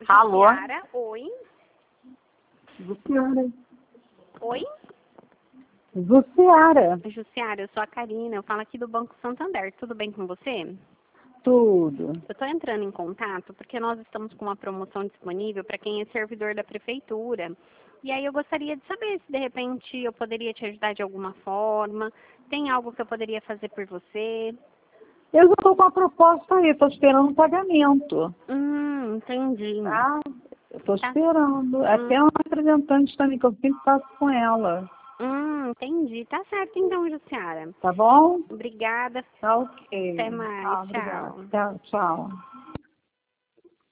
Alô? Jussiara, oi. Jussiara. Oi? Jussiara. Jussiara, eu sou a Karina, eu falo aqui do Banco Santander. Tudo bem com você? Tudo. Eu estou entrando em contato porque nós estamos com uma promoção disponível para quem é servidor da prefeitura. E aí eu gostaria de saber se de repente eu poderia te ajudar de alguma forma. Tem algo que eu poderia fazer por você? Eu já estou com a proposta aí, estou esperando o pagamento. Entendi. Tá? Eu estou Tá. esperando. Até uma representante também, que eu sempre faço com ela. Entendi. Tá certo então, Jussiara. Tá bom? Obrigada. Tá ok. Até mais. Tá, obrigada. Tchau. Tchau.